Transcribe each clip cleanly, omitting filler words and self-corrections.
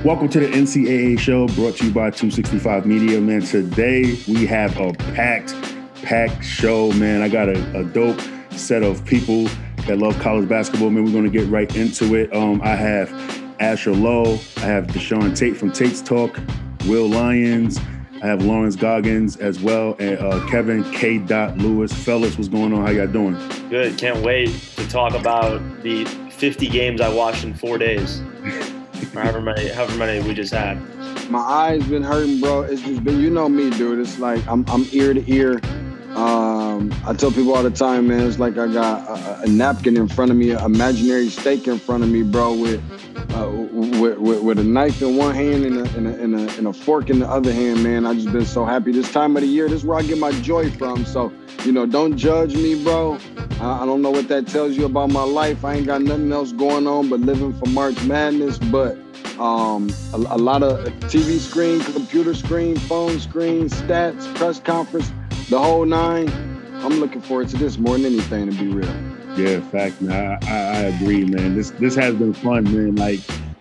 Welcome to the NCAA show brought to you by 265 Media, man. Today we have a packed show, man. I got a dope set of people that love college basketball, man. We're going to get right into it. I have Asher Lowe. I have Deshaun Tate from Tate's Talk, Will Lyons. I have Lawrence Goggins as well, and Kevin K. Lewis. Fellas, what's going on? How y'all doing? Good. Can't wait to talk about the 50 games I watched in 4 days. Or however many we just had. My eyes been hurting, bro. It's just been, you know me, dude. It's like I'm ear to ear. I tell people all the time, man. It's like I got a napkin in front of me, an imaginary steak in front of me, bro, with a knife in one hand and a fork in the other hand, man. I just been so happy this time of the year. This is where I get my joy from. So, don't judge me, bro. I don't know what that tells you about my life. I ain't got nothing else going on but living for March Madness. But a lot of TV screen, computer screen, phone screen, stats, press conference, the whole nine. I'm looking forward to this more than anything, to be real. Yeah, fact, man. I agree, man. This has been fun, man. Like,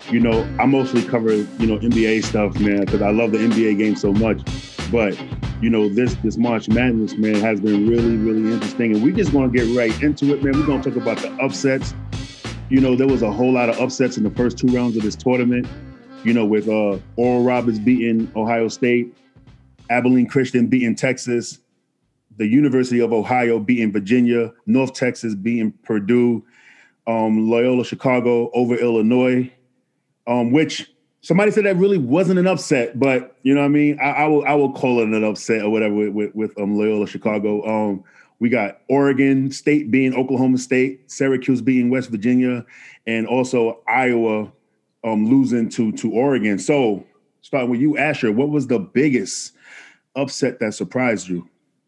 I mostly cover, NBA stuff, man, because I love the NBA game so much. But, this March Madness, man, has been really, really interesting. And we just want to get right into it, man. We're going to talk about the upsets. There was a whole lot of upsets in the first two rounds of this tournament, with Oral Roberts beating Ohio State, Abilene Christian beating Texas, the University of Ohio beating Virginia, North Texas beating Purdue, Loyola Chicago over Illinois, which somebody said that really wasn't an upset, but you know what I mean? I will call it an upset or whatever with Loyola Chicago. We got Oregon State beating Oklahoma State, Syracuse beating West Virginia, and also Iowa losing to Oregon. So starting with you, Asher, what was the biggest upset that surprised you?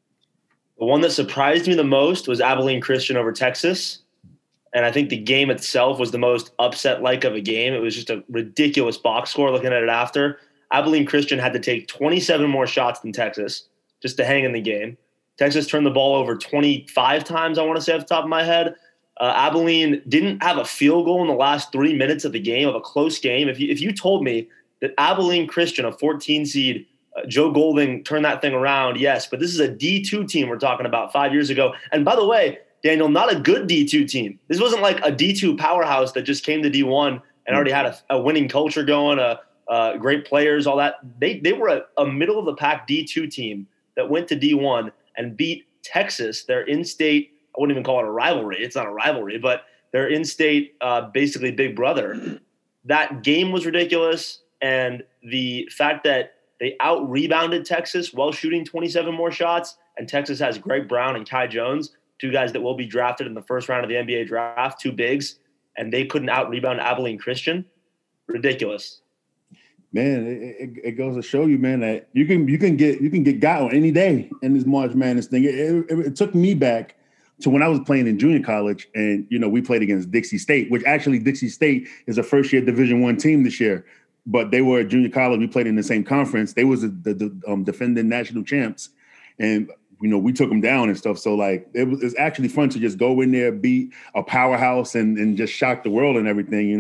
The one that surprised me the most was Abilene Christian over Texas. And I think the game itself was the most upset-like of a game. It was just a ridiculous box score looking at it after. Abilene Christian had to take 27 more shots than Texas just to hang in the game. Texas turned the ball over 25 times, I want to say off the top of my head. Abilene didn't have a field goal in the last 3 minutes of the game, of a close game. If you told me that Abilene Christian, a 14 seed, Joe Golding turned that thing around, yes. But this is a D2 team we're talking about 5 years ago. And by the way, Daniel, not a good D2 team. This wasn't like a D2 powerhouse that just came to D1 and already had a winning culture going, great players, all that. They were a middle-of-the-pack D2 team that went to D1 and beat Texas, their in-state – I wouldn't even call it a rivalry. It's not a rivalry, but their in-state basically big brother. That game was ridiculous, and the fact that they out-rebounded Texas while shooting 27 more shots, and Texas has Greg Brown and Kai Jones, two guys that will be drafted in the first round of the NBA draft, two bigs, and they couldn't out-rebound Abilene Christian. Ridiculous. Man, it goes to show you, man, that you can get got on any day in this March Madness thing. It took me back to when I was playing in junior college, and we played against Dixie State, which actually Dixie State is a first-year Division I team this year. But they were at junior college. We played in the same conference. They was the defending national champs, and we took them down and stuff. So like it's actually fun to just go in there, beat a powerhouse, and just shock the world and everything.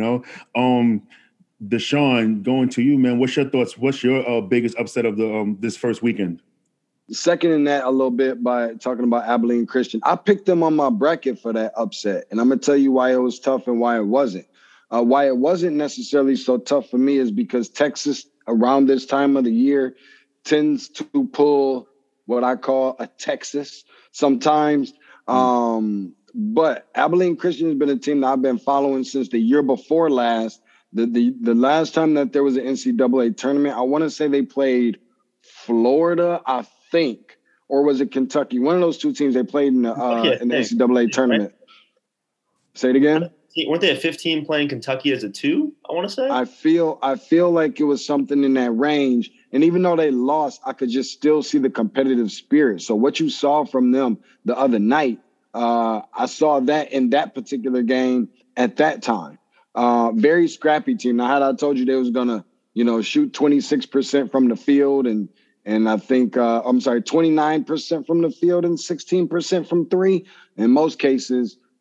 Deshaun, going to you, man. What's your thoughts? What's your biggest upset of the this first weekend? Second in that a little bit by talking about Abilene Christian. I picked them on my bracket for that upset, and I'm gonna tell you why it was tough and why it wasn't. Why it wasn't necessarily so tough for me is because Texas around this time of the year tends to pull what I call a Texas sometimes. But Abilene Christian has been a team that I've been following since the year before last. The last time that there was an NCAA tournament, I want to say they played Florida, I think, or was it Kentucky? One of those two teams they played in the NCAA tournament. Right? Say it again. Weren't they a 15 playing Kentucky as a 2, I want to say? I feel like it was something in that range. And even though they lost, I could just still see the competitive spirit. So what you saw from them the other night, I saw that in that particular game at that time. Very scrappy team. Now, had I told you they was going to, shoot 26% from the field and I think, 29% from the field and 16% from three, in most cases,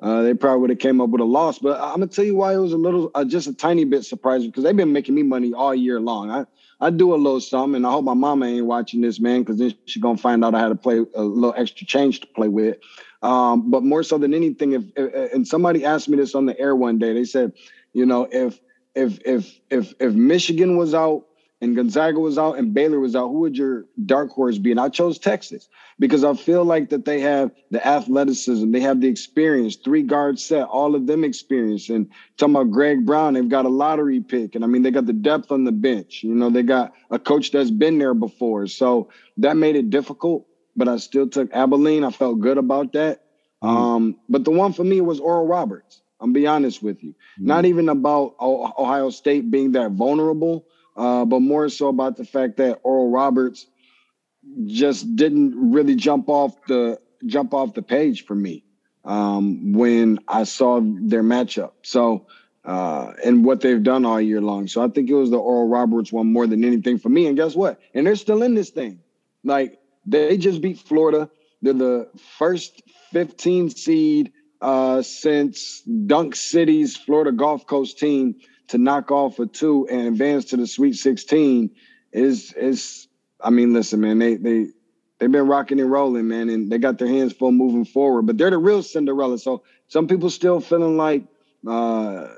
they probably would have came up with a loss. But I'm gonna tell you why it was a little, just a tiny bit surprising, because they've been making me money all year long. I do a little something, and I hope my mama ain't watching this, man, because then she's gonna find out I had to play a little extra change to play with. But more so than anything, if and somebody asked me this on the air one day, they said, you know, if Michigan was out and Gonzaga was out and Baylor was out, who would your dark horse be? And I chose Texas because I feel like that they have the athleticism, they have the experience, 3-guard set, all of them experience. And talking about Greg Brown, they've got a lottery pick. And I mean, they got the depth on the bench. You know, they got a coach that's been there before. So that made it difficult, but I still took Abilene. I felt good about that. But the one for me was Oral Roberts. I'm be honest with you. Not even about Ohio State being that vulnerable, but more so about the fact that Oral Roberts just didn't really jump off the page for me when I saw their matchup. So and what they've done all year long. So I think it was the Oral Roberts one more than anything for me. And guess what? And they're still in this thing. Like, they just beat Florida. They're the first 15 seed since Dunk City's Florida Gulf Coast team to knock off a 2 and advance to the Sweet 16 is I mean, listen, man, they've been rocking and rolling, man, and they got their hands full moving forward. But they're the real Cinderella. So some people still feeling like Loyola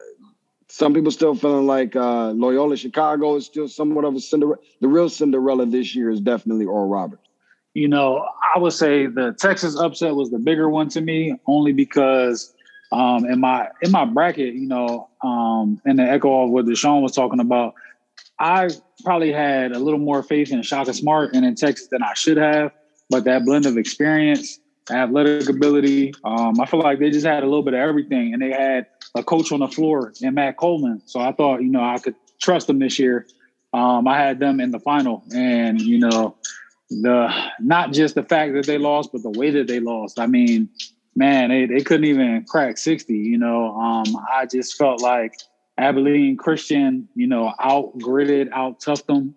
Chicago is still somewhat of a Cinderella. The real Cinderella this year is definitely Oral Roberts. You know, I would say the Texas upset was the bigger one to me, only because in my bracket, you know, and the echo of what Deshaun was talking about, I probably had a little more faith in Shaka Smart and in Texas than I should have. But that blend of experience, athletic ability, I feel like they just had a little bit of everything, and they had a coach on the floor in Matt Coleman. So I thought, you know, I could trust them this year. I had them in the final, and, you know, not just the fact that they lost, but the way that they lost. I mean, man, they couldn't even crack 60, you know. I just felt like Abilene Christian, you know, out-gritted, out-toughed them.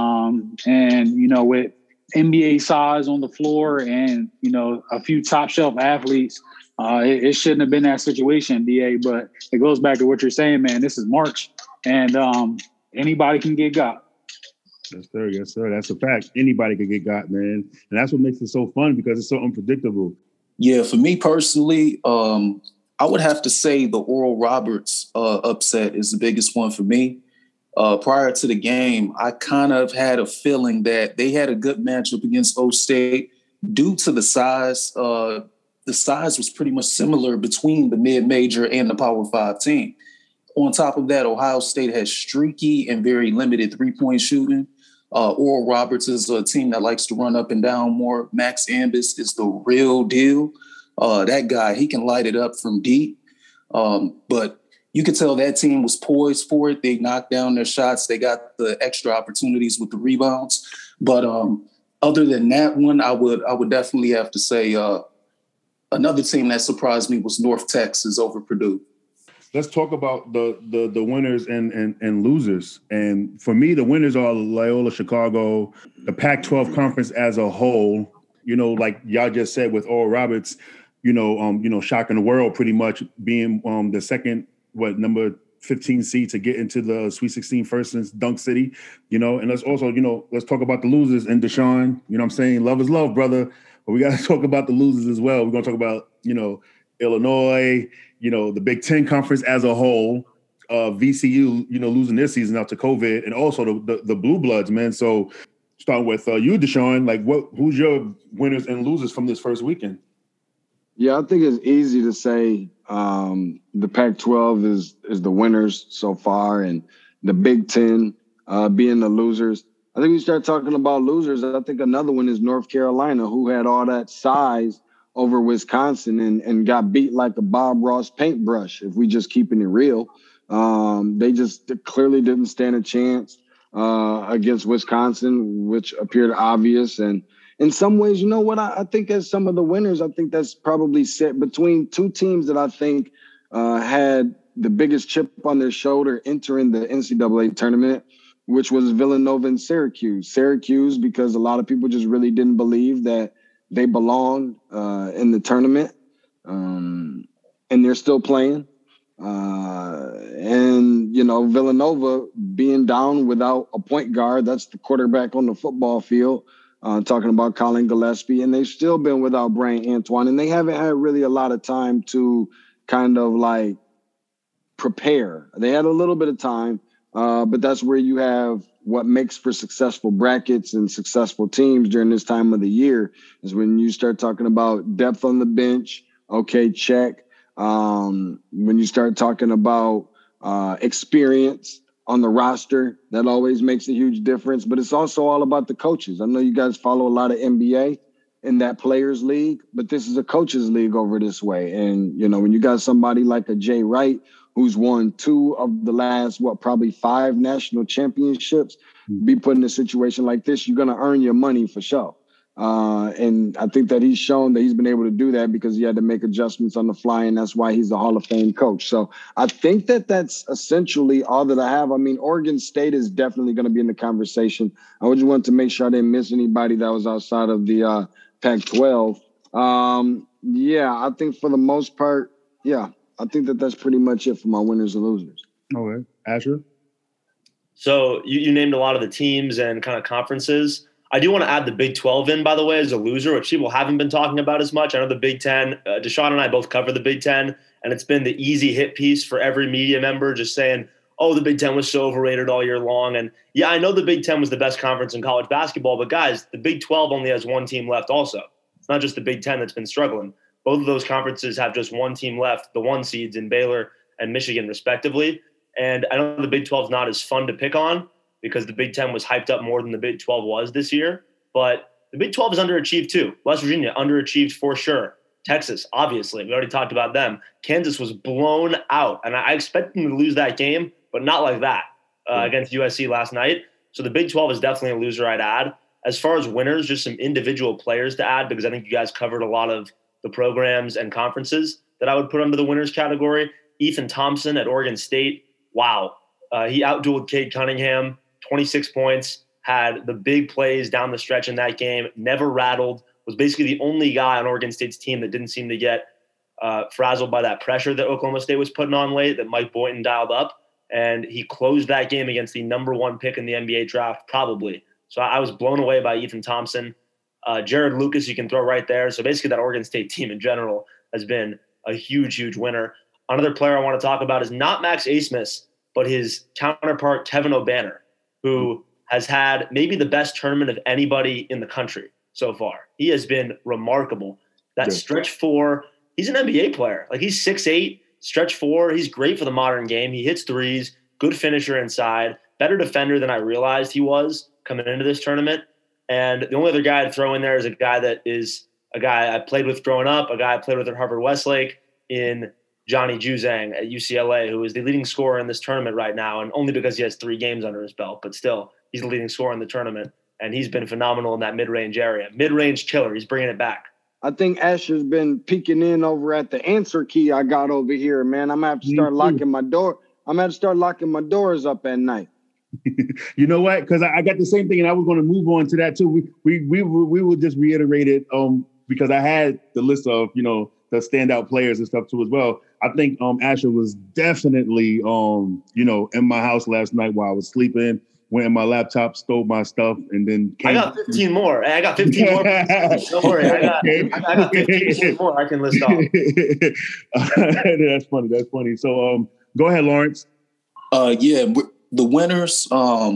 And, you know, with NBA size on the floor and, you know, a few top-shelf athletes, it shouldn't have been that situation, DA. But it goes back to what you're saying, man. This is March, and anybody can get got. Yes, sir. Yes, sir. That's a fact. Anybody could get got, man. And that's what makes it so fun, because it's so unpredictable. Yeah, for me personally, I would have to say the Oral Roberts upset is the biggest one for me. Prior to the game, I kind of had a feeling that they had a good matchup against O State due to the size. The size was pretty much similar between the mid-major and the Power 5 team. On top of that, Ohio State has streaky and very limited three-point shooting. Oral Roberts is a team that likes to run up and down more. Max Ambis is the real deal. That guy, he can light it up from deep. But you could tell that team was poised for it. They knocked down their shots. They got the extra opportunities with the rebounds. But other than that one, I would definitely have to say another team that surprised me was North Texas over Purdue. Let's talk about the winners and losers. And for me, the winners are Loyola Chicago, the Pac-12 conference as a whole. You know, like y'all just said with Oral Roberts, shocking the world, pretty much being the second, number 15 seed to get into the Sweet 16 first since Dunk City. You know, and let's also, let's talk about the losers. And Deshaun, you know what I'm saying? Love is love, brother. But we got to talk about the losers as well. We're going to talk about, Illinois, the Big Ten Conference as a whole, VCU, losing their season out to COVID, and also the Blue Bloods, man. So starting with you, Deshaun, like who's your winners and losers from this first weekend? Yeah, I think it's easy to say the Pac-12 is the winners so far, and the Big Ten being the losers. I think we start talking about losers. I think another one is North Carolina, who had all that size over Wisconsin and got beat like a Bob Ross paintbrush, if we just keeping it real. They just clearly didn't stand a chance against Wisconsin, which appeared obvious. And in some ways, you know what, I think as some of the winners, I think that's probably set between two teams that I think had the biggest chip on their shoulder entering the NCAA tournament, which was Villanova and Syracuse. Syracuse, because a lot of people just really didn't believe that they belonged in the tournament. and they're still playing. And, you know, Villanova being down without a point guard, that's the quarterback on the football field, talking about Colin Gillespie, and they've still been without Brian Antoine, and they haven't had really a lot of time to kind of like prepare. They had a little bit of time, but that's where you have what makes for successful brackets and successful teams during this time of the year is when you start talking about depth on the bench. Okay, check. When you start talking about experience on the roster, that always makes a huge difference. But it's also all about the coaches. I know you guys follow a lot of NBA in that players league, but this is a coaches league over this way. And, you know, when you got somebody like a Jay Wright, who's won 2 of the last, probably 5 national championships, be put in a situation like this, you're going to earn your money for sure. And I think that he's shown that he's been able to do that because he had to make adjustments on the fly, and that's why he's a Hall of Fame coach. So I think that that's essentially all that I have. I mean, Oregon State is definitely going to be in the conversation. I just wanted to make sure I didn't miss anybody that was outside of the Pac-12. Yeah, I think for the most part, yeah, I think that that's pretty much it for my winners and losers. Okay. Asher? So you named a lot of the teams and kind of conferences. I do want to add the Big 12 in, by the way, as a loser, which people haven't been talking about as much. I know the Big 10, Deshaun and I both cover the Big 10, and it's been the easy hit piece for every media member just saying, oh, the Big 10 was so overrated all year long. And yeah, I know the Big 10 was the best conference in college basketball, but guys, the Big 12 only has one team left also. It's not just the Big 10 that's been struggling. Both of those conferences have just one team left, the 1 seeds in Baylor and Michigan, respectively. And I know the Big 12 is not as fun to pick on because the Big 10 was hyped up more than the Big 12 was this year. But the Big 12 is underachieved too. West Virginia, underachieved for sure. Texas, obviously. We already talked about them. Kansas was blown out. And I expect them to lose that game, but not like that against USC last night. So the Big 12 is definitely a loser I'd add. As far as winners, just some individual players to add because I think you guys covered a lot of the programs and conferences that I would put under the winners category. Ethan Thompson at Oregon State. Wow. He outdueled Cade Cunningham, 26 points, had the big plays down the stretch in that game, never rattled, was basically the only guy on Oregon State's team that didn't seem to get frazzled by that pressure that Oklahoma State was putting on late that Mike Boynton dialed up. And he closed that game against the number 1 pick in the NBA draft, probably. So I was blown away by Ethan Thompson. Jared Lucas, you can throw right there. So basically that Oregon State team in general has been a huge, huge winner. Another player I want to talk about is not Max Abmas, but his counterpart, Kevin O'Banner, who has had maybe the best tournament of anybody in the country so far. He has been remarkable. That stretch 4, he's an NBA player. Like he's 6'8", stretch 4. He's great for the modern game. He hits threes, good finisher inside, better defender than I realized he was coming into this tournament. And the only other guy I'd throw in there is a guy that is a guy I played with growing up, a guy I played with at Harvard Westlake in Johnny Juzang at UCLA, who is the leading scorer in this tournament right now, and only because he has 3 games under his belt, but still, he's the leading scorer in the tournament, and he's been phenomenal in that mid-range area. Mid-range killer. He's bringing it back. I think Asher's been peeking in over at the answer key I got over here, man. I'm going to have to start locking my door. I'm going to have to start locking my doors up at night. You know what? Because I got the same thing, and I was going to move on to that too. We will just reiterate it because I had the list of the standout players and stuff too as well. I think Asher was definitely in my house last night while I was sleeping. Went in my laptop, stole my stuff, and then I got 15 more. I got 15 more. Don't worry, I got 15 more I can list off. That's funny. That's funny. So go ahead, Lawrence. The winners,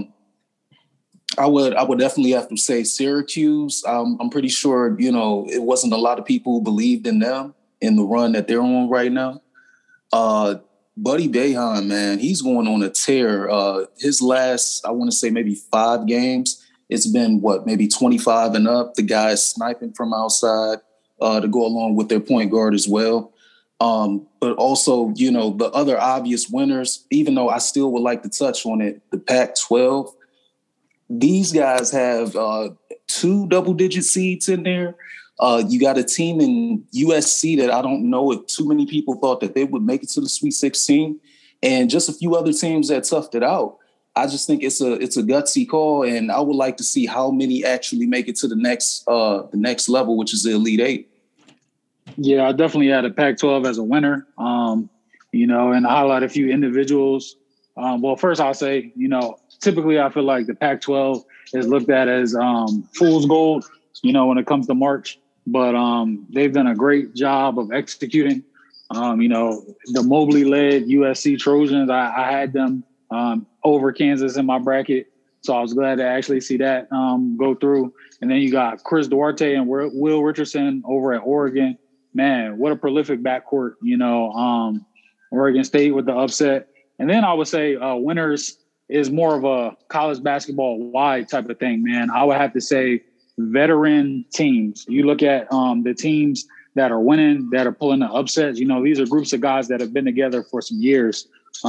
I would definitely have to say Syracuse. I'm pretty sure, it wasn't a lot of people who believed in them in the run that they're on right now. Buddy Boeheim, man, he's going on a tear. His last, I want to say maybe 5 games, it's been maybe 25 and up. The guys sniping from outside to go along with their point guard as well. But also, the other obvious winners, even though I still would like to touch on it, the Pac-12, these guys have 2 double-digit seeds in there. You got a team in USC that I don't know if too many people thought that they would make it to the Sweet 16, and just a few other teams that toughed it out. I just think it's a gutsy call, and I would like to see how many actually make it to the next level, which is the Elite 8. Yeah, I definitely had a Pac-12 as a winner. And highlight a few individuals. Well, first I'll say, typically I feel like the Pac-12 is looked at as fool's gold, when it comes to March. But they've done a great job of executing. The Mobley-led USC Trojans, I had them over Kansas in my bracket. So I was glad to actually see that go through. And then you got Chris Duarte and Will Richardson over at Oregon. Man, what a prolific backcourt, Oregon State with the upset. And then I would say winners is more of a college basketball wide type of thing, man. I would have to say veteran teams. You look at the teams that are winning, that are pulling the upsets, these are groups of guys that have been together for some years.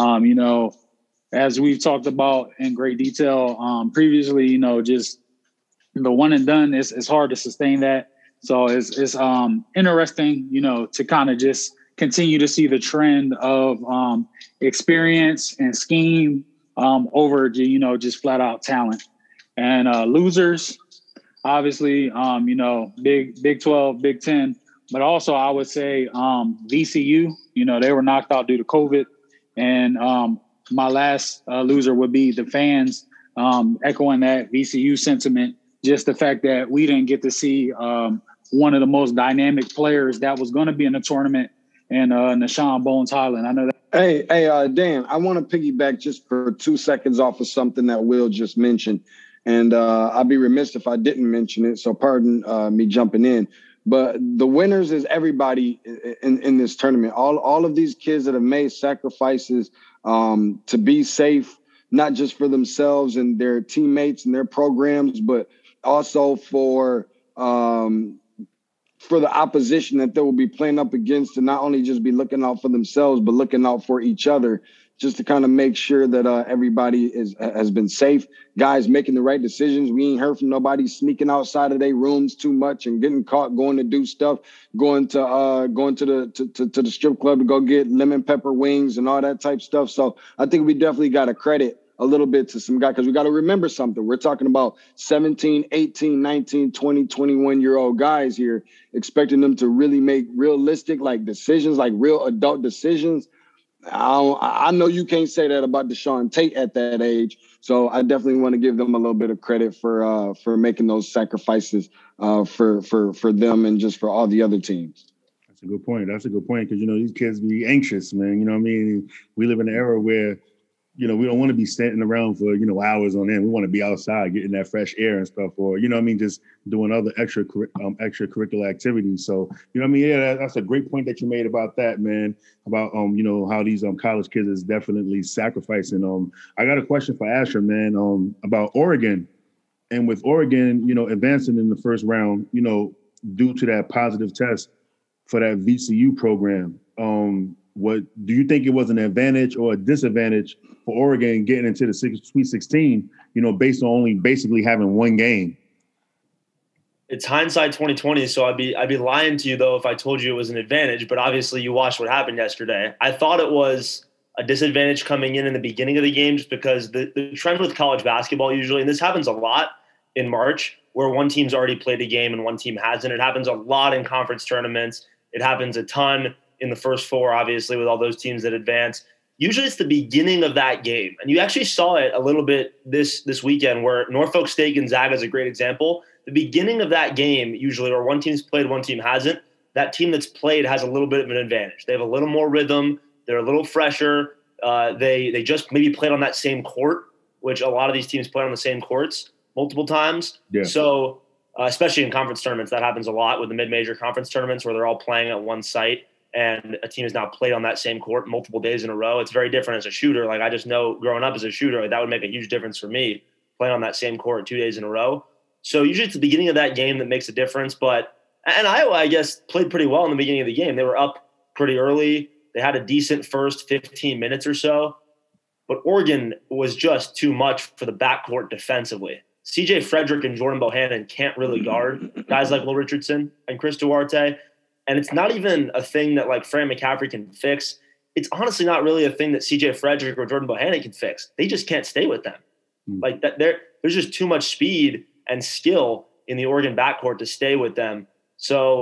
As we've talked about in great detail previously, just the one and done, it's hard to sustain that. So it's interesting, to kind of just continue to see the trend of experience and scheme over, just flat out talent. And losers, obviously, Big 12, Big 10, but also I would say VCU, they were knocked out due to COVID. And my last loser would be the fans, echoing that VCU sentiment, just the fact that we didn't get to see one of the most dynamic players that was going to be in the tournament, and Nashawn Bones Highland. I know that. Hey, Dan, I want to piggyback just for 2 seconds off of something that Will just mentioned. And I'd be remiss if I didn't mention it, so pardon me jumping in. But the winners is everybody in this tournament. All of these kids that have made sacrifices to be safe, not just for themselves and their teammates and their programs, but also for the opposition that they will be playing up against, to not only just be looking out for themselves, but looking out for each other, just to kind of make sure that everybody has been safe. Guys making the right decisions. We ain't heard from nobody sneaking outside of their rooms too much and getting caught going to do stuff, going to the strip club to go get lemon pepper wings and all that type stuff. So I think we definitely got to credit a little bit to some guy, because we got to remember something. We're talking about 17, 18, 19, 20, 21-year-old guys here, expecting them to really make realistic decisions, like real adult decisions. I know you can't say that about Deshaun Tate at that age, so I definitely want to give them a little bit of credit for making those sacrifices for them and just for all the other teams. That's a good point. Because these kids be anxious, man. You know what I mean? We live in an era where we don't want to be standing around for hours on end. We want to be outside getting that fresh air and stuff, or just doing other extracurricular activities. So yeah, that's a great point that you made about that, man. About how these college kids is definitely sacrificing. I got a question for Asher, man. About Oregon, and with Oregon, advancing in the first round, due to that positive test for that VCU program. What do you think it was an advantage or a disadvantage for Oregon getting into the Sweet 16, based on only basically having one game? It's hindsight 2020, so I'd be lying to you though if I told you it was an advantage, but obviously you watched what happened yesterday. I thought it was a disadvantage coming in the beginning of the game, just because the trend with college basketball usually, and this happens a lot in March, where one team's already played a game and one team hasn't. It happens a lot in conference tournaments. It happens a ton in the first four, obviously, with all those teams that advance. Usually it's the beginning of that game. And you actually saw it a little bit this weekend, where Norfolk State Gonzaga is a great example. The beginning of that game, usually, where one team's played, one team hasn't, that team that's played has a little bit of an advantage. They have a little more rhythm. They're a little fresher. They just maybe played on that same court, which a lot of these teams play on the same courts multiple times. Yeah. So especially in conference tournaments, that happens a lot with the mid-major conference tournaments, where they're all playing at one site and a team has now played on that same court multiple days in a row. It's very different as a shooter. Like, I just know growing up as a shooter, that would make a huge difference for me, playing on that same court 2 days in a row. So usually it's the beginning of that game that makes a difference. And Iowa, I guess, played pretty well in the beginning of the game. They were up pretty early. They had a decent first 15 minutes or so. But Oregon was just too much for the backcourt defensively. CJ Frederick and Jordan Bohannon can't really guard guys like Will Richardson and Chris Duarte. And it's not even a thing that like Fran McCaffrey can fix. It's honestly not really a thing that CJ Frederick or Jordan Bohannon can fix. They just can't stay with them. Like that, there's just too much speed and skill in the Oregon backcourt to stay with them. So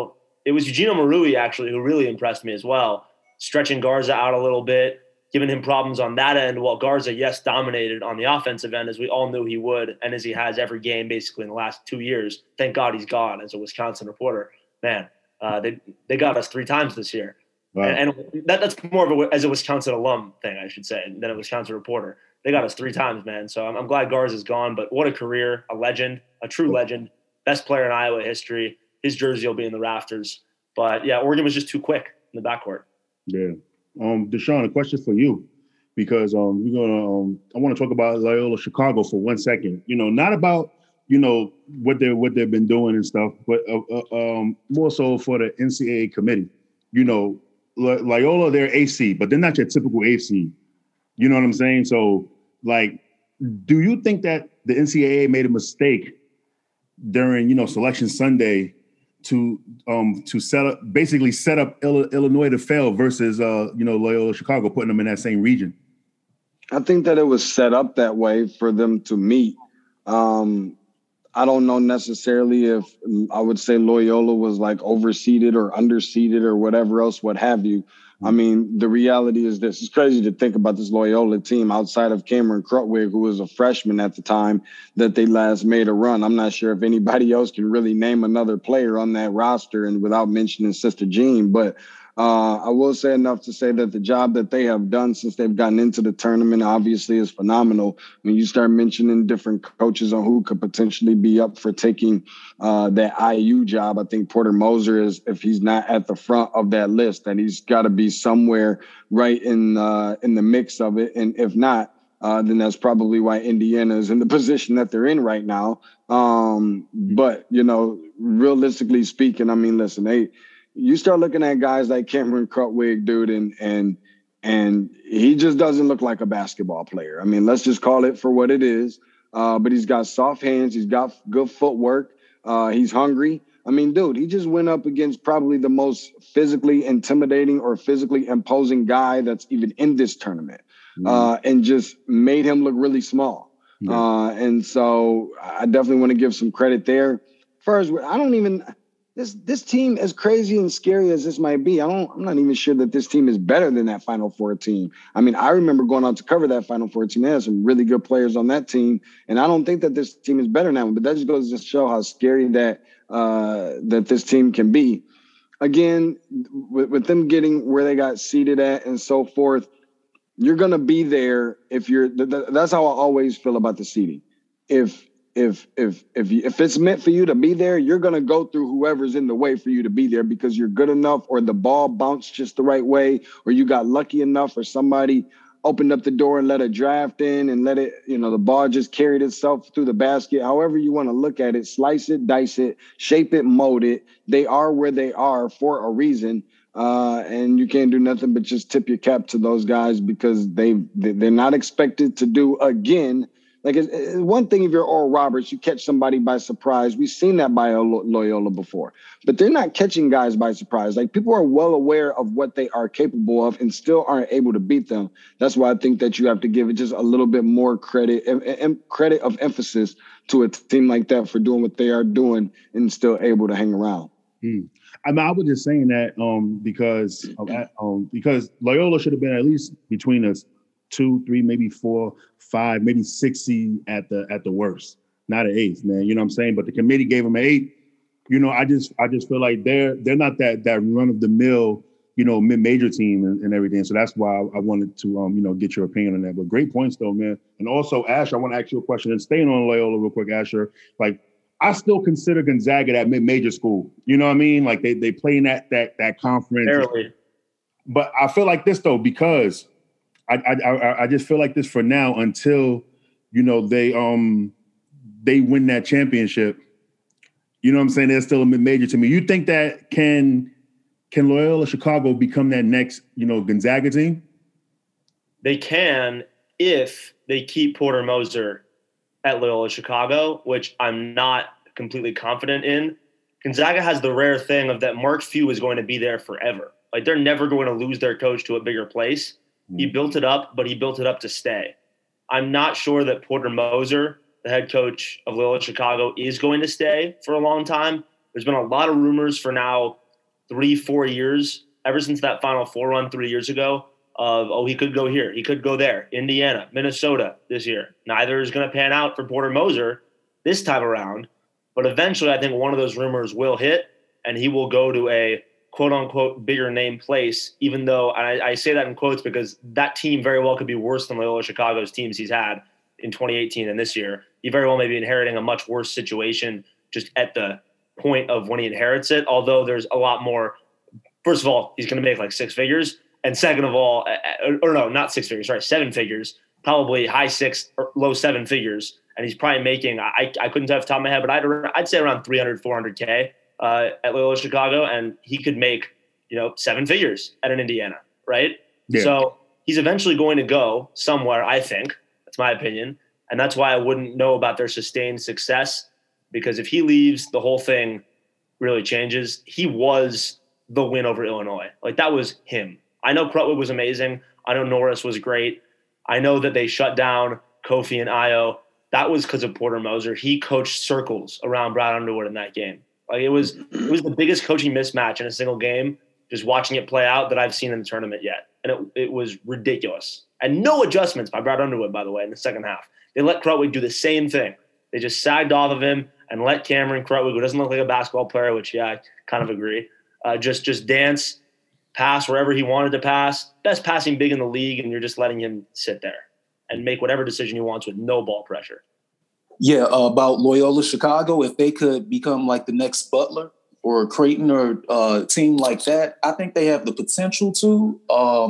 it was Eugenio Marui actually who really impressed me as well, stretching Garza out a little bit, giving him problems on that end, while Garza, yes, dominated on the offensive end, as we all knew he would, and as he has every game basically in the last 2 years. Thank God he's gone as a Wisconsin reporter. Man, they got us 3 times this year. Wow. And that's more of as a Wisconsin alum thing, I should say, than a Wisconsin reporter. They got us 3 times, man. So I'm glad Garza's gone, but what a career, a legend, a true legend, best player in Iowa history. His jersey will be in the rafters. But, yeah, Oregon was just too quick in the backcourt. Yeah. Deshaun, a question for you, because I want to talk about Loyola Chicago for 1 second. Not about what they've been doing and stuff, but more so for the NCAA committee. Loyola, they're AC, but they're not your typical AC. You know what I'm saying? So, do you think that the NCAA made a mistake during Selection Sunday to set up Illinois to fail versus Loyola Chicago, putting them in that same region? I think that it was set up that way for them to meet. I don't know necessarily if I would say Loyola was overseeded or underseeded or whatever else, what have you. I mean, the reality is this. It's crazy to think about this Loyola team outside of Cameron Krutwig, who was a freshman at the time that they last made a run. I'm not sure if anybody else can really name another player on that roster, and without mentioning Sister Jean. But I will say enough to say that the job that they have done since they've gotten into the tournament obviously is phenomenal. When you start mentioning different coaches on who could potentially be up for taking that IU job, I think Porter Moser is, if he's not at the front of that list, then he's got to be somewhere right in the mix of it. And if not, then that's probably why Indiana is in the position that they're in right now. But, realistically speaking, I mean, listen, you start looking at guys like Cameron Krutwig, dude, and he just doesn't look like a basketball player. I mean, let's just call it for what it is. But he's got soft hands. He's got good footwork. He's hungry. I mean, dude, he just went up against probably the most physically intimidating or physically imposing guy that's even in this tournament, and just made him look really small. And so I definitely want to give some credit there. First, this team, as crazy and scary as this might be, I'm not even sure that this team is better than that Final Four team. I mean, I remember going out to cover that Final Four team. They had some really good players on that team, and I don't think that this team is better than that one. But that just goes to show how scary that this team can be. Again, with them getting where they got seated at and so forth, you're gonna be there if you're. That's how I always feel about the seeding. If it's meant for you to be there, you're going to go through whoever's in the way for you to be there because you're good enough, or the ball bounced just the right way, or you got lucky enough, or somebody opened up the door and let a draft in and let it, the ball just carried itself through the basket. However you want to look at it, slice it, dice it, shape it, mold it. They are where they are for a reason. And you can't do nothing but just tip your cap to those guys because they're not expected to do again. It's one thing if you're Oral Roberts, you catch somebody by surprise. We've seen that by Loyola before. But they're not catching guys by surprise. People are well aware of what they are capable of and still aren't able to beat them. That's why I think that you have to give it just a little bit more credit and credit of emphasis to a team like that for doing what they are doing and still able to hang around. I mean, I was just saying that because Loyola should have been at least between us 2, 3, maybe 4, 5, maybe 6 seed at the worst, not an 8th, man. You know what I'm saying? But the committee gave them an 8. I just feel like they're not that run of the mill, mid-major team and everything. So that's why I wanted to get your opinion on that. But great points though, man. And also, Asher, I want to ask you a question. And staying on Loyola real quick, Asher, I still consider Gonzaga that mid-major school. You know what I mean? They play in that conference. Barely. But I feel like this though, because I just feel like this for now until they win that championship. You know what I'm saying? They're still a mid-major to me. You think that can Loyola Chicago become that next Gonzaga team? They can if they keep Porter Moser at Loyola Chicago, which I'm not completely confident in. Gonzaga has the rare thing of that Mark Few is going to be there forever. They're never going to lose their coach to a bigger place. He built it up, but he built it up to stay. I'm not sure that Porter Moser, the head coach of Loyola Chicago, is going to stay for a long time. There's been a lot of rumors for now 3-4 years, ever since that Final Four run 3 years ago, of, he could go here, he could go there, Indiana, Minnesota this year. Neither is going to pan out for Porter Moser this time around, but eventually I think one of those rumors will hit, and he will go to a quote-unquote bigger name place, even though I say that in quotes because that team very well could be worse than Loyola Chicago's teams he's had in 2018 and this year. He very well may be inheriting a much worse situation just at the point of when he inherits it, although there's a lot more. First of all, he's going to make like 6 figures. And second of all, or no, not 6 figures, sorry, 7 figures, probably high 6 or low 7 figures. And he's probably making, I couldn't tell off the top of my head, but I'd say around 300, 400K at Loyola Chicago. And he could make, 7 figures at an Indiana, right? Yeah. So he's eventually going to go somewhere, I think. That's my opinion. And that's why I wouldn't know about their sustained success, because if he leaves, the whole thing really changes. He was the win over Illinois. Like, that was him. I know Krutwig was amazing. I know Norris was great. I know that they shut down Kofi and Ayo. That was because of Porter Moser. He coached circles around Brad Underwood in that game. Like, it was the biggest coaching mismatch in a single game, just watching it play out, that I've seen in the tournament yet. And it was ridiculous. And no adjustments by Brad Underwood, by the way, in the second half. They let Krutwig do the same thing. They just sagged off of him and let Cameron Krutwig, who doesn't look like a basketball player, which, yeah, I kind of agree, just dance, pass wherever he wanted to pass, best passing big in the league, and you're just letting him sit there and make whatever decision he wants with no ball pressure. Yeah, about Loyola Chicago, if they could become like the next Butler or Creighton or a team like that, I think they have the potential to.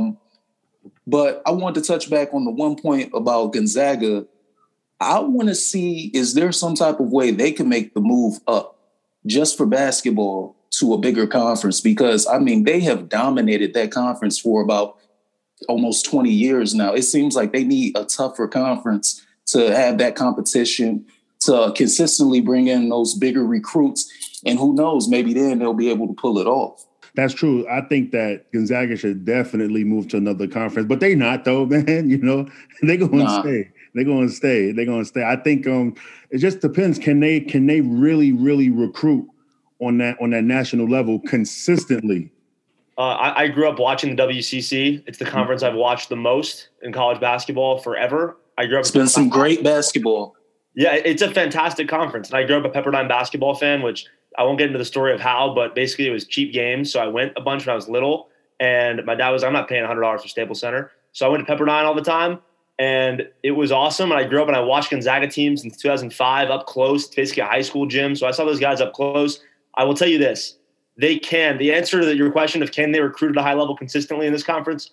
But I wanted to touch back on the one point about Gonzaga. I want to see, is there some type of way they can make the move up just for basketball to a bigger conference? Because, I mean, they have dominated that conference for about almost 20 years now. It seems like they need a tougher conference to have that competition, to consistently bring in those bigger recruits. And who knows, maybe then they'll be able to pull it off. That's true. I think that Gonzaga should definitely move to another conference, but they not though, man. They're going to stay. They're going to stay. They're going to stay. I think it just depends. Can they really, really recruit on that national level consistently? I grew up watching the WCC. It's the conference I've watched the most in college basketball forever. I grew up. It's been some great basketball. Yeah, it's a fantastic conference. And I grew up a Pepperdine basketball fan, which I won't get into the story of how, but basically it was cheap games. So I went a bunch when I was little, and my dad was, I'm not paying $100 for Staples Center. So I went to Pepperdine all the time, and it was awesome. And I grew up and I watched Gonzaga teams in 2005 up close, basically a high school gym. So I saw those guys up close. I will tell you this. They can. The answer to your question of can they recruit at a high level consistently in this conference,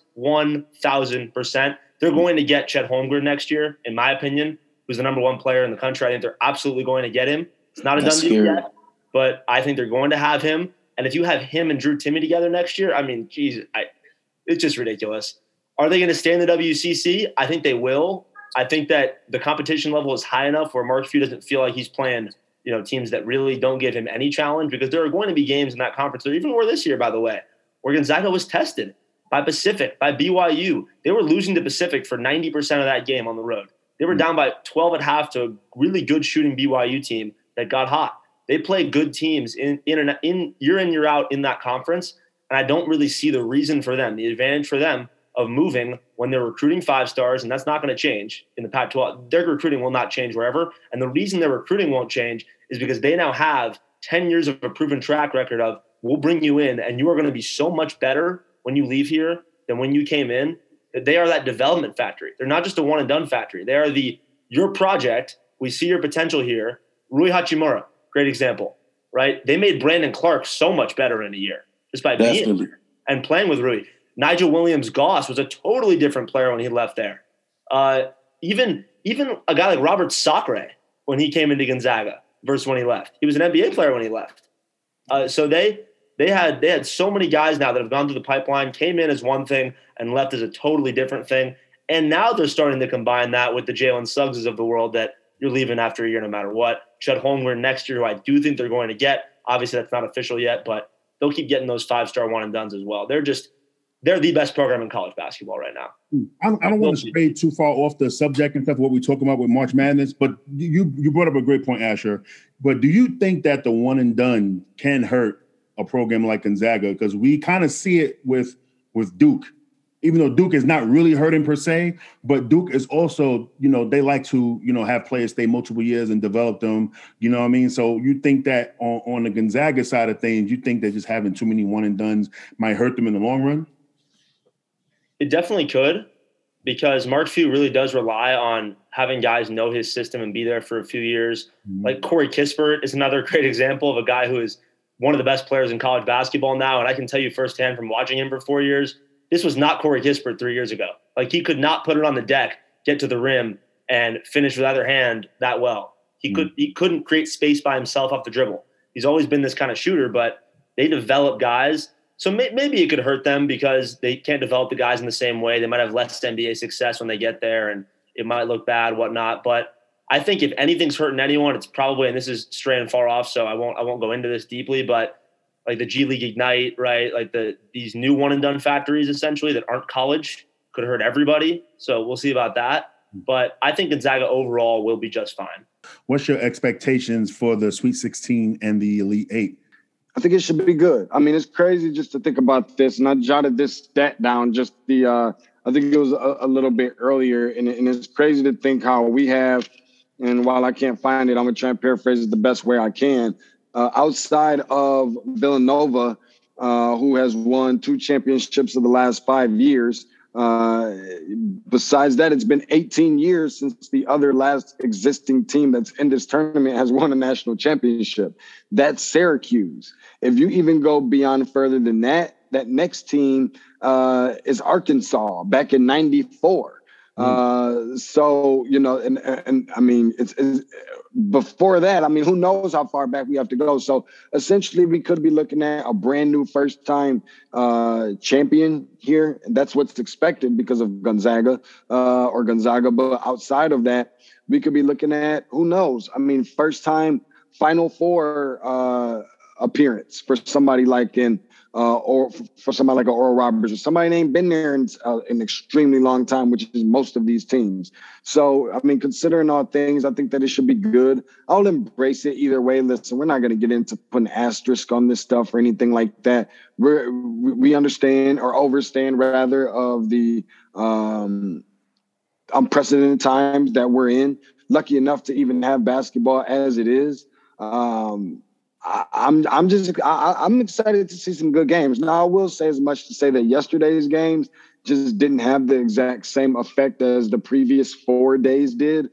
1,000%. They're going to get Chet Holmgren next year, in my opinion, who's the number 1 player in the country. I think they're absolutely going to get him. It's not a done deal yet, but I think they're going to have him. And if you have him and Drew Timme together next year, I mean, geez, it's just ridiculous. Are they going to stay in the WCC? I think they will. I think that the competition level is high enough where Mark Few doesn't feel like he's playing teams that really don't give him any challenge, because there are going to be games in that conference, or even more this year, by the way, where Gonzaga was tested by Pacific, by BYU. They were losing to Pacific for 90% of that game on the road. They were down by 12 at half to a really good shooting BYU team that got hot. They play good teams in year in, year out in that conference, and I don't really see the reason for them, the advantage for them of moving when they're recruiting 5 stars, and that's not going to change in the Pac-12. Their recruiting will not change wherever, and the reason their recruiting won't change is because they now have 10 years of a proven track record of, we'll bring you in, and you are going to be so much better when you leave here than when you came in. They are that development factory. They're not just a one-and-done factory. They are your project. We see your potential here. Rui Hachimura, great example, right? They made Brandon Clark so much better in a year just by being here and playing with Rui. Nigel Williams-Goss was a totally different player when he left there. Even a guy like Robert Sacre, when he came into Gonzaga versus when he left. He was an NBA player when he left. So they had so many guys now that have gone through the pipeline, came in as one thing and left as a totally different thing. And now they're starting to combine that with the Jalen Suggses of the world that you're leaving after a year no matter what. Chet Holmgren next year, who I do think they're going to get. Obviously, that's not official yet, but they'll keep getting those 5-star one-and-dones as well. They're the best program in college basketball right now. I don't want to stray too far off the subject and stuff, what we're talking about with March Madness, but you brought up a great point, Asher. But do you think that the one and done can hurt a program like Gonzaga, because we kind of see it with Duke. Even though Duke is not really hurting per se, but Duke is also, they like to, have players stay multiple years and develop them. You know what I mean? So you think that on the Gonzaga side of things, you think that just having too many one and dones might hurt them in the long run? It definitely could, because Mark Few really does rely on having guys know his system and be there for a few years. Mm-hmm. Like Corey Kispert is another great example of a guy who is one of the best players in college basketball now. And I can tell you firsthand from watching him for 4 years, this was not Corey Kispert 3 years ago. Like, he could not put it on the deck, get to the rim, and finish with either hand that well. He couldn't create space by himself off the dribble. He's always been this kind of shooter, but they develop guys. So maybe it could hurt them because they can't develop the guys in the same way. They might have less NBA success when they get there, and it might look bad, whatnot. But I think if anything's hurting anyone, it's probably, and this is straying far off, so I won't go into this deeply, but like the G League Ignite, right? Like these new one and done factories essentially that aren't college could hurt everybody. So we'll see about that. But I think Gonzaga overall will be just fine. What's your expectations for the Sweet 16 and the Elite Eight? I think it should be good. I mean, it's crazy just to think about this. And I jotted this stat down just I think it was a little bit earlier. And it's crazy to think how we have, and while I can't find it, I'm going to try and paraphrase it the best way I can. Outside of Villanova, who has won 2 championships of the last 5 years. Besides that, it's been 18 years since the other last existing team that's in this tournament has won a national championship. That's Syracuse. If you even go beyond further than that, that next team is Arkansas back in '94. So, and I mean, it's before that, I mean, who knows how far back we have to go. So essentially we could be looking at a brand new first time champion here. That's what's expected because of Gonzaga. But outside of that, we could be looking at, who knows? I mean, first time Final Four appearance for somebody like or for somebody like an Oral Roberts, or somebody ain't been there in an extremely long time, which is most of these teams. So, I mean, considering all things, I think that it should be good. I'll embrace it either way. Listen, we're not going to get into putting asterisk on this stuff or anything like that. We understand, or overstand rather, of the unprecedented times that we're in. Lucky enough to even have basketball as it is. I'm excited to see some good games. Now, I will say as much to say that yesterday's games just didn't have the exact same effect as the previous 4 days did.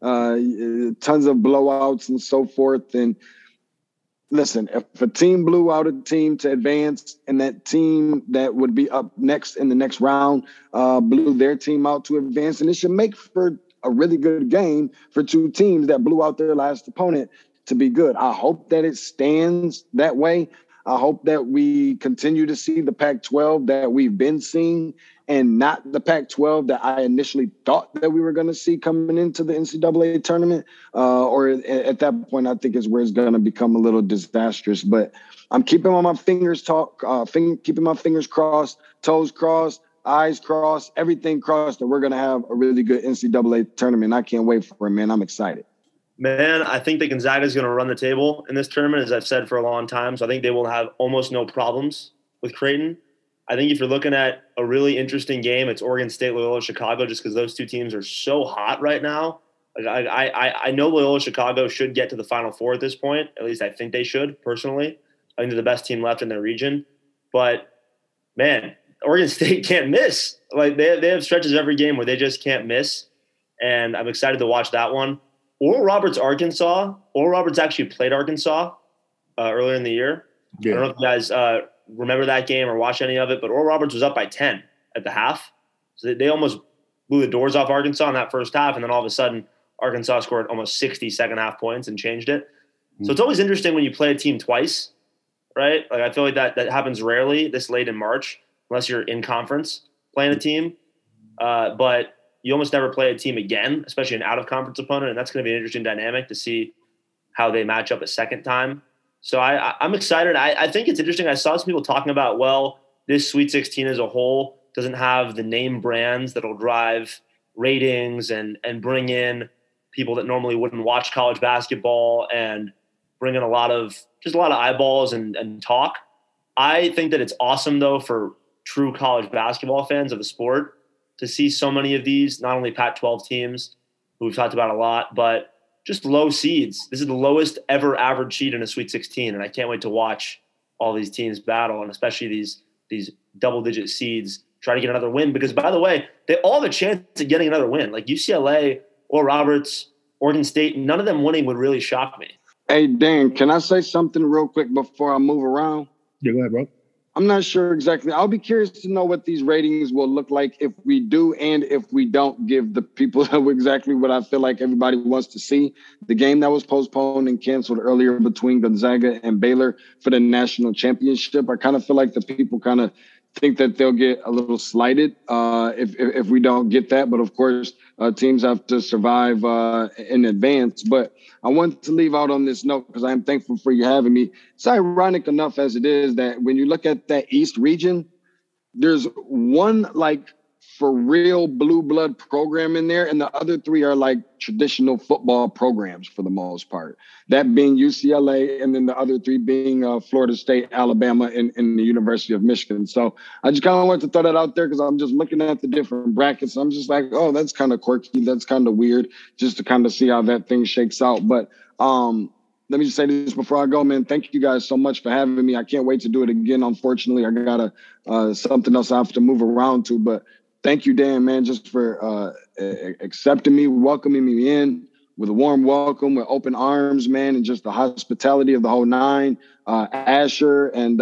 Tons of blowouts and so forth. And listen, if a team blew out a team to advance, and that team that would be up next in the next round blew their team out to advance, and it should make for a really good game for 2 teams that blew out their last opponent to be good. I hope that it stands that way. I hope that we continue to see the Pac-12 that we've been seeing, and not the Pac-12 that I initially thought that we were going to see coming into the NCAA tournament. Or at that point, I think is where it's going to become a little disastrous. But I'm keeping my fingers keeping my fingers crossed, toes crossed, eyes crossed, everything crossed, that we're going to have a really good NCAA tournament. I can't wait for it, man. I'm excited. Man, I think that Gonzaga is going to run the table in this tournament, as I've said for a long time. So I think they will have almost no problems with Creighton. I think if you're looking at a really interesting game, it's Oregon State, Loyola Chicago, just because those 2 teams are so hot right now. Like I know Loyola Chicago should get to the Final Four at this point. At least I think they should, personally. I think they're the best team left in their region. But, man, Oregon State can't miss. Like they have stretches every game where they just can't miss. And I'm excited to watch that one. Oral Roberts, Arkansas. Oral Roberts actually played Arkansas earlier in the year. Yeah. I don't know if you guys remember that game or watch any of it, but Oral Roberts was up by 10 at the half. So they almost blew the doors off Arkansas in that first half, and then all of a sudden Arkansas scored almost 60 second half points and changed it. So it's always interesting when you play a team twice, right? Like I feel like that happens rarely this late in March, unless you're in conference playing a team. But you almost never play a team again, especially an out-of-conference opponent, and that's going to be an interesting dynamic to see how they match up a second time. So I'm excited. I think it's interesting. I saw some people talking about, well, this Sweet 16 as a whole doesn't have the name brands that'll drive ratings and bring in people that normally wouldn't watch college basketball and bring in a lot of eyeballs and talk. I think that it's awesome, though, for true college basketball fans of the sport to see so many of these, not only Pac-12 teams, who we've talked about a lot, but just low seeds. This is the lowest ever average seed in a Sweet 16, and I can't wait to watch all these teams battle, and especially these double-digit seeds try to get another win. Because, by the way, they all have a chance of getting another win. Like UCLA or Roberts, Oregon State, none of them winning would really shock me. Hey, Dan, can I say something real quick before I move around? Yeah, go ahead, bro. I'm not sure exactly. I'll be curious to know what these ratings will look like if we do and if we don't give the people exactly what I feel like everybody wants to see. The game that was postponed and canceled earlier between Gonzaga and Baylor for the national championship, I kind of feel like the people kind of think that they'll get a little slighted if we don't get that. But of course, teams have to survive in advance. But I wanted to leave out on this note because I am thankful for you having me. It's ironic enough as it is that when you look at that East region, there's one like for real blue blood program in there, and the other three are like traditional football programs for the most part. That being UCLA, and then the other three being Florida State, Alabama, and the University of Michigan. So I just kind of wanted to throw that out there because I'm just looking at the different brackets. I'm just like, oh, that's kind of quirky. That's kind of weird, just to kind of see how that thing shakes out. But let me just say this before I go, man. Thank you guys so much for having me. I can't wait to do it again. Unfortunately, I got something else I have to move around to, but thank you, Dan, man, just for accepting me, welcoming me in with a warm welcome, with open arms, man, and just the hospitality of the whole nine. Asher and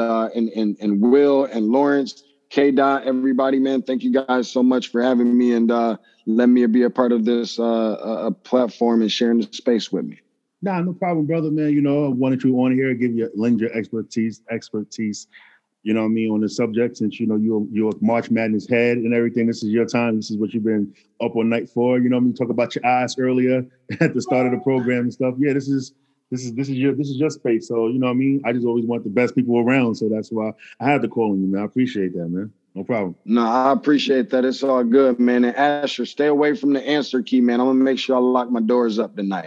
Will and Lawrence, K-Dot, everybody, man, thank you guys so much for having me and let me be a part of this platform and sharing the space with me. Nah, no problem, brother, man. You know, I wanted you on here, lend your expertise. You know what I mean, on the subject, since, you know, you're March Madness head and everything. This is your time. This is what you've been up all night for. You know what I mean? Talk about your eyes earlier at the start of the program and stuff. Yeah, this is your space. So, you know what I mean? I just always want the best people around. So that's why I had to call on you, man. I appreciate that, man. No problem. No, I appreciate that. It's all good, man. And Asher, stay away from the answer key, man. I'm going to make sure I lock my doors up tonight.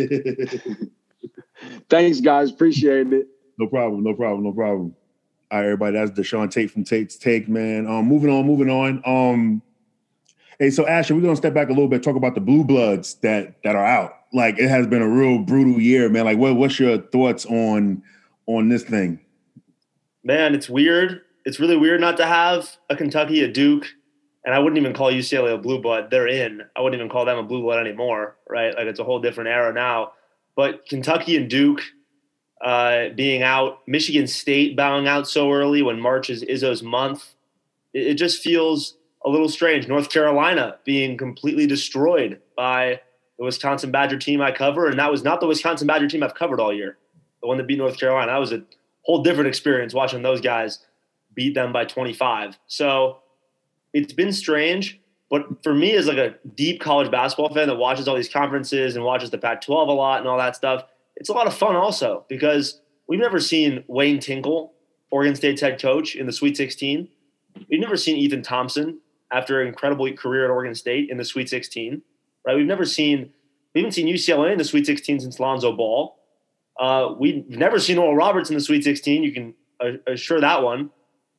Thanks, guys. Appreciate it. No problem. All right, everybody, that's Deshaun Tate from Tate's Take, man. Moving on. Hey, so Asher, we're gonna step back a little bit, talk about the Blue Bloods that are out. Like, it has been a real brutal year, man. Like, what's your thoughts on this thing? Man, it's weird. It's really weird not to have a Kentucky, a Duke, and I wouldn't even call UCLA a Blue Blood. They're in. I wouldn't even call them a Blue Blood anymore, right? Like, it's a whole different era now. But Kentucky and Duke being out, Michigan State bowing out so early when March is Izzo's month, it just feels a little strange. North Carolina being completely destroyed by the Wisconsin Badger team I cover, and that was not the Wisconsin Badger team I've covered all year. The one that beat North Carolina, that was a whole different experience watching those guys beat them by 25. So it's been strange, but for me as like a deep college basketball fan that watches all these conferences and watches the Pac-12 a lot and all that stuff, it's a lot of fun also because we've never seen Wayne Tinkle, Oregon State's head coach, in the Sweet 16. We've never seen Ethan Thompson after an incredible career at Oregon State in the Sweet 16, right? We haven't seen UCLA in the Sweet 16 since Lonzo Ball. We've never seen Oral Roberts in the Sweet 16. You can assure that one.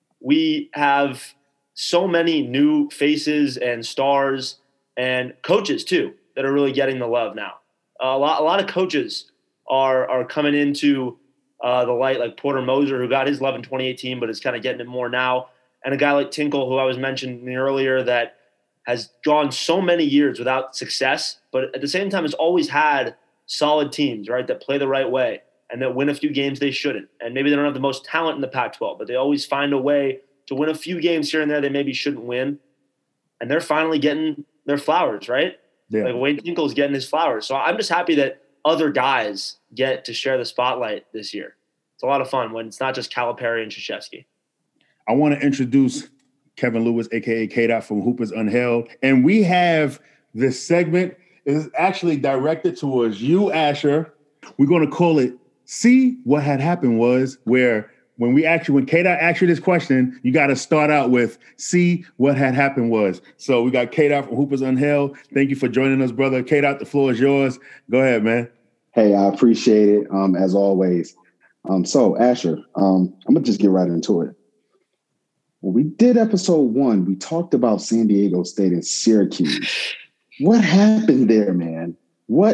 We have so many new faces and stars and coaches too that are really getting the love now. A lot of coaches are coming into the light, like Porter Moser, who got his love in 2018, but is kind of getting it more now. And a guy like Tinkle, who I was mentioning earlier, that has gone so many years without success, but at the same time has always had solid teams, right, that play the right way and that win a few games they shouldn't. And maybe they don't have the most talent in the Pac-12, but they always find a way to win a few games here and there they maybe shouldn't win. And they're finally getting their flowers, right? Yeah. Like Wayne Tinkle's getting his flowers. So I'm just happy that other guys get to share the spotlight this year. It's a lot of fun when it's not just Calipari and Krzyzewski. I want to introduce Kevin Lewis, a.k.a. K-Dot from Hoopers Unheld. And we have this segment. It's actually directed towards you, Asher. We're going to call it See What Had Happened Was, where when K-Dot asked you this question, you got to start out with See What Had Happened Was. So we got K-Dot from Hoopers Unheld. Thank you for joining us, brother. K-Dot, the floor is yours. Go ahead, man. Hey, I appreciate it, as always. So Asher, I'm gonna just get right into it. When we did episode 1, we talked about San Diego State and Syracuse. What happened there, man? What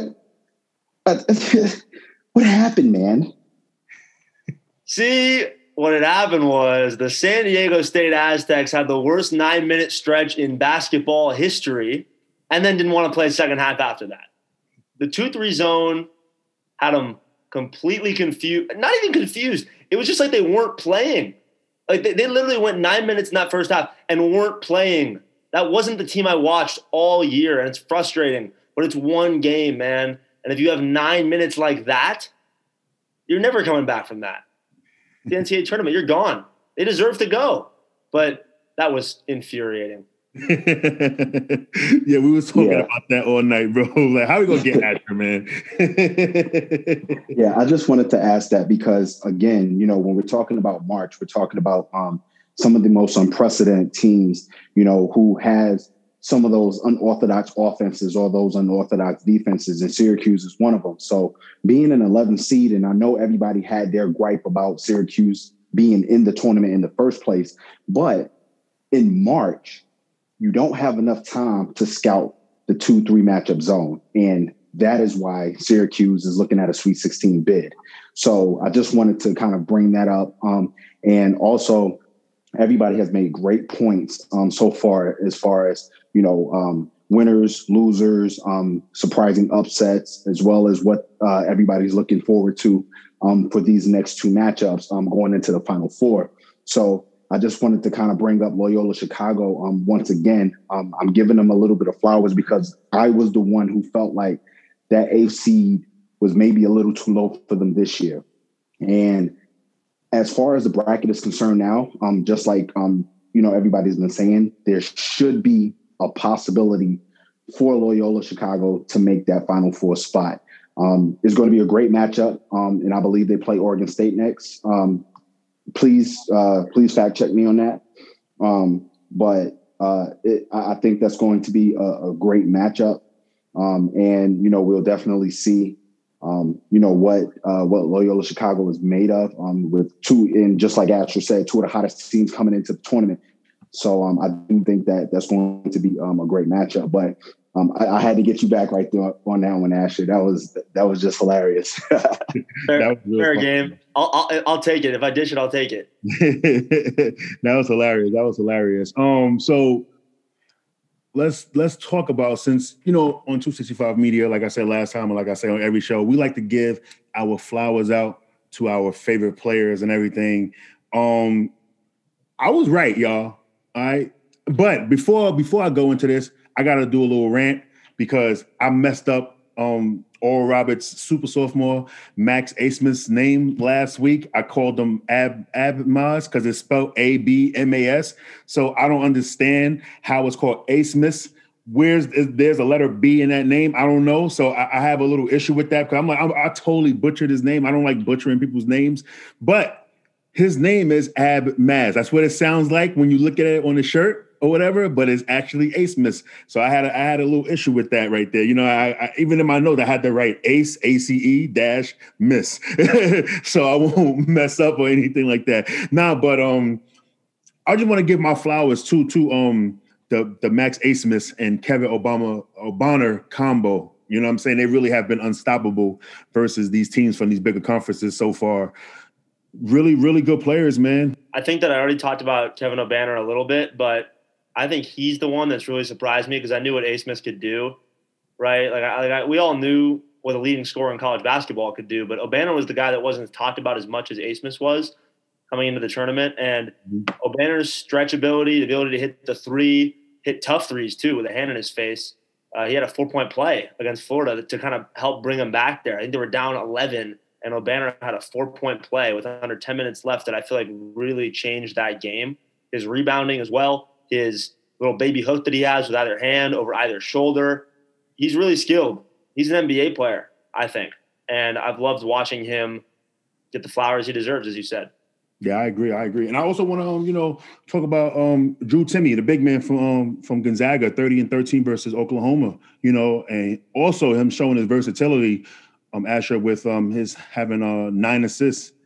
happened, man? See, what had happened was the San Diego State Aztecs had the worst 9-minute stretch in basketball history and then didn't want to play a second half after that. The 2-3 zone had them completely confused. Not even confused. It was just like they weren't playing. Like they literally went 9 minutes in that first half and weren't playing. That wasn't the team I watched all year, and it's frustrating. But it's one game, man. And if you have 9 minutes like that, you're never coming back from that. The NCAA tournament, you're gone. They deserve to go. But that was infuriating. Yeah, we was talking about that all night, bro. Like, how we gonna get after, man? Yeah, I just wanted to ask that because, again, when we're talking about March, we're talking about some of the most unprecedented teams, who has some of those unorthodox offenses or those unorthodox defenses, and Syracuse is one of them. So being an 11th seed, and I know everybody had their gripe about Syracuse being in the tournament in the first place, but in March, you don't have enough time to scout the 2-3 matchup zone. And that is why Syracuse is looking at a Sweet 16 bid. So I just wanted to kind of bring that up. And also, everybody has made great points so far as winners, losers, surprising upsets, as well as what everybody's looking forward to for these next 2 matchups going into the Final Four. So I just wanted to kind of bring up Loyola Chicago once again. I'm giving them a little bit of flowers because I was the one who felt like that 8th seed was maybe a little too low for them this year. And as far as the bracket is concerned now, just like everybody's been saying, there should be a possibility for Loyola Chicago to make that Final Four spot. It's going to be a great matchup, and I believe they play Oregon State next. Please fact check me on that. But I think that's going to be a great matchup. And, we'll definitely see, what Loyola Chicago is made of with 2, and just like Asher said, 2 of the hottest teams coming into the tournament. So I do think that that's going to be a great matchup. But I had to get you back right there on that one, Asher. That was just hilarious. Fair game. I'll take it. If I dish it, I'll take it. That was hilarious. So let's talk about, since on 265 Media, like I said last time, and like I say on every show, we like to give our flowers out to our favorite players and everything. I was right, y'all. All right. But before I go into this, I got to do a little rant because I messed up Oral Roberts' super sophomore Max Abmas' name last week. I called him Abmas because it's spelled Abmas. So I don't understand how it's called Abmas. There's a letter B in that name? I don't know. So I have a little issue with that because I'm like, I totally butchered his name. I don't like butchering people's names, but his name is Abmas. That's what it sounds like when you look at it on the shirt or whatever, but it's actually Abmas. So I had a little issue with that right there. I even in my note, I had to write Ace, ACE-Miss. So I won't mess up or anything like that. But I just want to give my flowers to the Max Abmas and Kevin Obanor combo. You know what I'm saying? They really have been unstoppable versus these teams from these bigger conferences so far. Really, really good players, man. I think that I already talked about Kevin Obanor a little bit, but I think he's the one that's really surprised me because I knew what Abmas could do, right? We all knew what a leading scorer in college basketball could do, but Obanor was the guy that wasn't talked about as much as Abmas was coming into the tournament. And Obanor's stretch ability, the ability to hit the 3, hit tough threes too with a hand in his face. He had a 4-point play against Florida to kind of help bring them back there. I think they were down 11. And Obanor had a 4-point play with under 10 minutes left that I feel like really changed that game. His rebounding as well, his little baby hook that he has with either hand over either shoulder. He's really skilled. He's an NBA player, I think. And I've loved watching him get the flowers he deserves, as you said. Yeah, I agree. And I also want to, talk about Drew Timme, the big man from Gonzaga, 30 and 13 versus Oklahoma, and also him showing his versatility, Asher, with his having 9 assists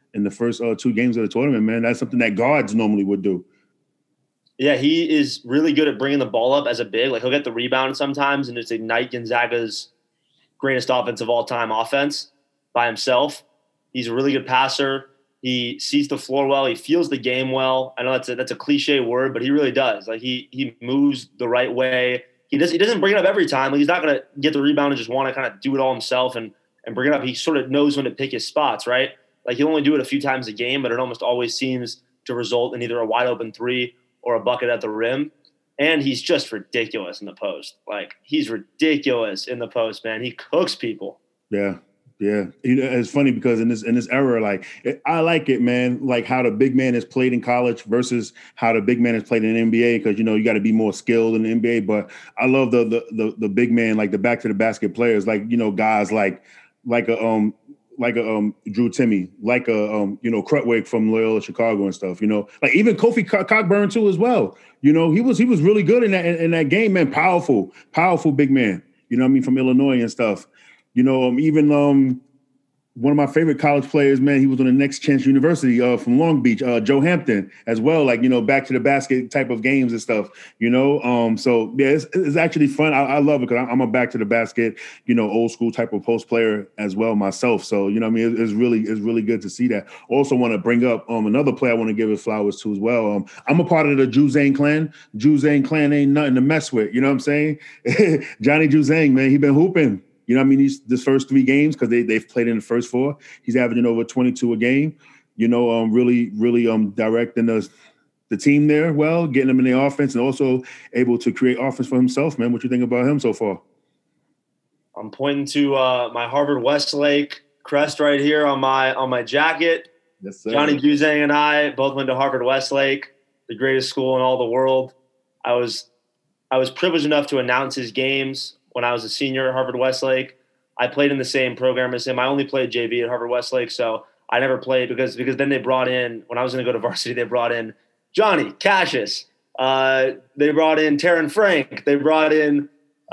in the first 2 games of the tournament, man. That's something that guards normally would do. Yeah, he is really good at bringing the ball up as a big. Like, he'll get the rebound sometimes and just ignite Gonzaga's greatest offense of all time offense by himself. He's a really good passer. He sees the floor well. He feels the game well. I know that's a cliche word, but he really does. Like, he moves the right way. He doesn't bring it up every time. Like, he's not going to get the rebound and just want to kind of do it all himself and bring it up. He sort of knows when to pick his spots, right? Like, he'll only do it a few times a game, but it almost always seems to result in either a wide open 3 or a bucket at the rim. And he's just ridiculous in the post. Like, he's ridiculous in the post, man. He cooks people. Yeah. Yeah. It's funny because in this era, like, I like it, man, like how the big man is played in college versus how the big man is played in the NBA, because, you got to be more skilled in the NBA. But I love the big man, like the back to the basket players, like, guys like a Drew Timme, like a Krutwig from Loyola Chicago and stuff, like even Kofi Cockburn too as well. He was really good in that game, man. Powerful big man. From Illinois and stuff. Even one of my favorite college players, man, he was on the Next Chance University from Long Beach, Joe Hampton as well, like, back to the basket type of games and stuff, So, yeah, it's actually fun. I love it because I'm a back to the basket, old school type of post player as well myself. So, it's really good to see that. Also want to bring up another player I want to give his flowers to as well. I'm a part of the Juzang clan. Juzang clan ain't nothing to mess with. You know what I'm saying? Johnny Juzang, man, he been hooping. This first 3 games, because they've played in the first 4. He's averaging over 22 a game. Really directing the team there well, getting them in the offense, and also able to create offense for himself, man. What you think about him so far? I'm pointing to my Harvard Westlake crest right here on my jacket. Yes, sir. Johnny Juzang and I both went to Harvard Westlake, the greatest school in all the world. I was privileged enough to announce his games when I was a senior at Harvard Westlake. I played in the same program as him. I only played JV at Harvard Westlake, so I never played because then they brought in, when I was going to go to varsity, they brought in Johnny Cassius. They brought in Taryn Frank. They brought in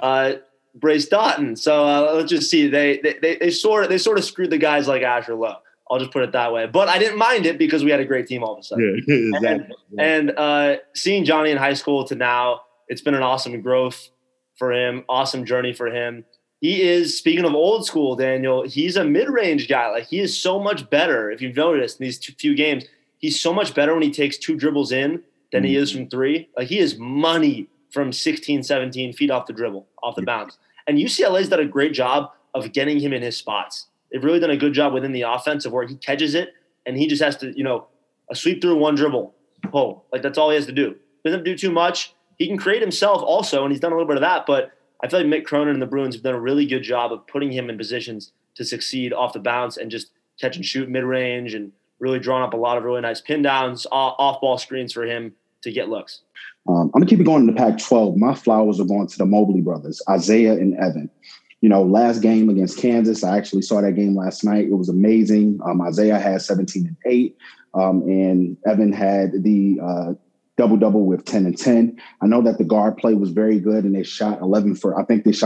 Brace Doughton. So let's just see. They sort of screwed the guys like Asher Lowe. I'll just put it that way. But I didn't mind it because we had a great team all of a sudden. Yeah, exactly. And seeing Johnny in high school to now, it's been an awesome growth for him, awesome journey for him. He is, speaking of old school, Daniel, he's a mid-range guy. Like, he is so much better. If you've noticed in these few games, he's so much better when he takes 2 dribbles in than he is from 3. Like, he is money from 16, 17 feet off the dribble, off the bounce. And UCLA's done a great job of getting him in his spots. They've really done a good job within the offense of where he catches it and he just has to, a sweep through 1 dribble. Oh, like, that's all he has to do. Doesn't do too much. He can create himself also, and he's done a little bit of that, but I feel like Mick Cronin and the Bruins have done a really good job of putting him in positions to succeed off the bounce and just catch and shoot mid-range, and really drawing up a lot of really nice pin downs, off-ball screens for him to get looks. I'm going to keep it going in the Pac-12. My flowers are going to the Mobley brothers, Isaiah and Evan. Last game against Kansas, I actually saw that game last night. It was amazing. Isaiah had 17 and 8, and Evan had the double-double with 10 and 10. I know that the guard play was very good, and they shot 11 for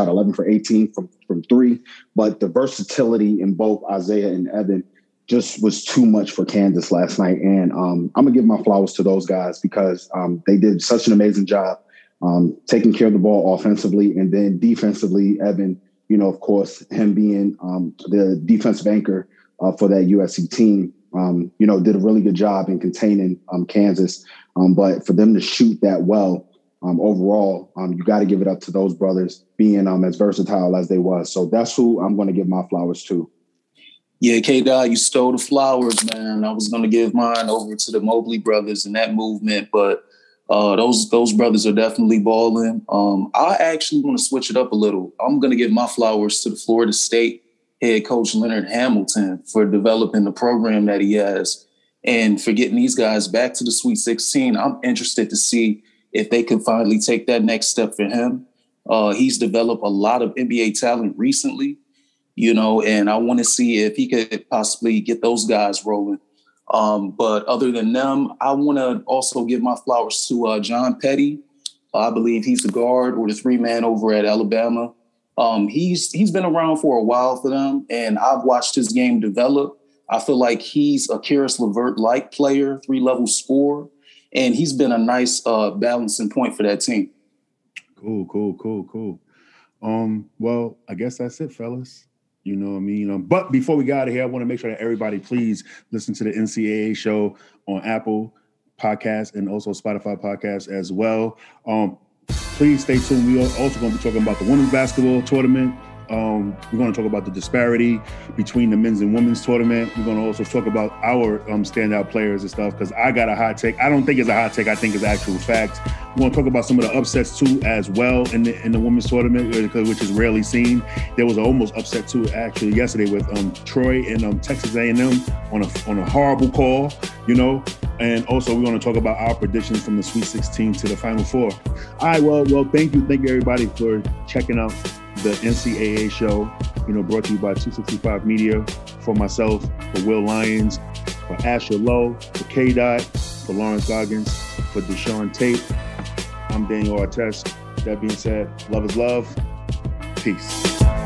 18 from 3. But the versatility in both Isaiah and Evan just was too much for Kansas last night. And I'm going to give my flowers to those guys because they did such an amazing job taking care of the ball offensively. And then defensively, Evan, of course, him being the defensive anchor for that USC team, did a really good job in containing Kansas. But for them to shoot that well overall, you got to give it up to those brothers being as versatile as they was. So that's who I'm going to give my flowers to. Yeah, K-Dot, you stole the flowers, man. I was going to give mine over to the Mobley brothers in that movement, but those brothers are definitely balling. I actually want to switch it up a little. I'm going to give my flowers to the Florida State head coach Leonard Hamilton for developing the program that he has and for getting these guys back to the Sweet 16. I'm interested to see if they can finally take that next step for him. He's developed a lot of NBA talent recently, and I want to see if he could possibly get those guys rolling. But other than them, I want to also give my flowers to John Petty. I believe he's the guard or the 3-man over at Alabama. He's been around for a while for them, and I've watched his game develop. I feel like he's a Karis LeVert-like player, 3-level scorer, and he's been a nice balancing point for that team. Cool. Well, I guess that's it, fellas. You know what I mean? But before we get out of here, I want to make sure that everybody please listen to the NCAA show on Apple Podcasts and also Spotify Podcasts as well. Please stay tuned. We are also going to be talking about the women's basketball tournament. We're going to talk about the disparity between the men's and women's tournament. We're going to also talk about our standout players and stuff, because I got a hot take. I don't think it's a hot take. I think it's actual fact. We're going to talk about some of the upsets too as well in the women's tournament, which is rarely seen. There was an almost upset too actually yesterday with Troy and Texas A&M on a horrible call, you know. And also we're going to talk about our predictions from the Sweet 16 to the Final Four. All right, well, thank you everybody for checking out the NCAA show, brought to you by 265 Media. For myself, for Will Lyons, for Asher Lowe, for K-Dot, for Lawrence Goggins, for Deshaun Tate. I'm Daniel Artest. That being said, love is love. Peace.